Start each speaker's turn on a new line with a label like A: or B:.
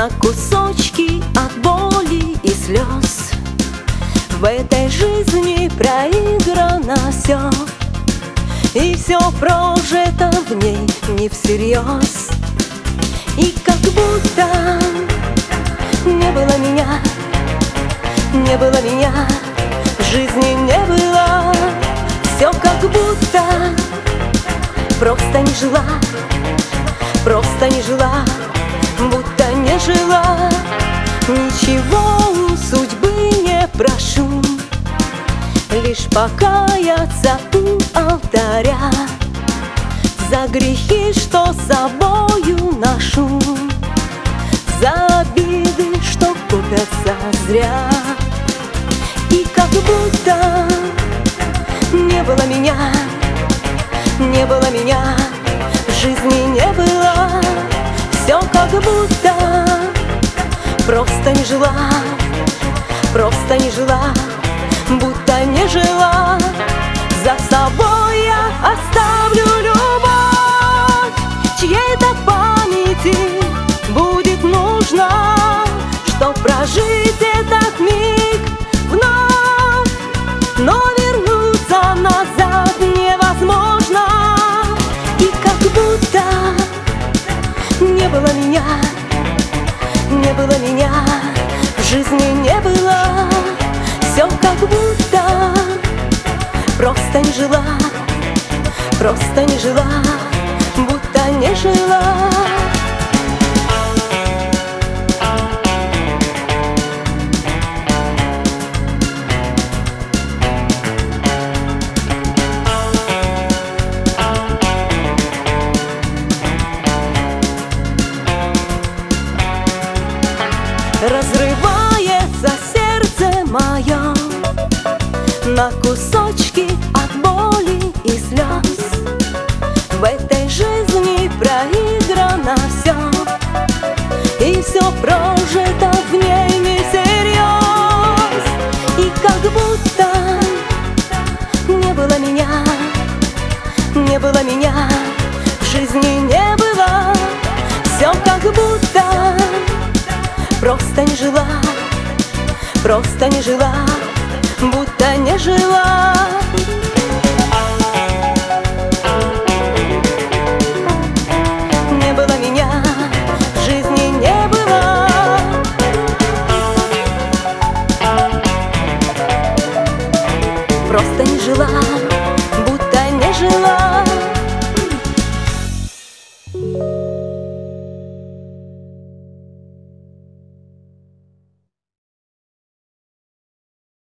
A: на кусочки от боли и слез. В этой жизни проиграно все, и все прожито в ней не всерьез. И как будто не было меня, не было меня, в жизни не было. Все как будто просто не жила, просто не жила, будто не жила. Ничего у судьбы не прошу, лишь покаяться у алтаря за грехи, что собою ношу, за обиды, что купятся зря. И как будто не было меня, не было меня, в жизни не было. Все как будто просто не жила, просто не жила, будто не жила. За собой я оставлю любовь, чьей-то памяти будет нужно, чтоб прожить этот миг вновь. Но вернуться назад невозможно. И как будто не было меня, не было меня, в жизни не было. Все как будто просто не жила, просто не жила, будто не жила. Разрывается сердце мое на кусочки от боли и слез. В этой жизни проиграно все, и все прожито в ней не всерьез. И как будто не было меня, не было меня, в жизни не было. Все как будто просто не жила, просто не жила, будто не жила. Не было меня, в жизни не было. Просто не жила, будто не жила.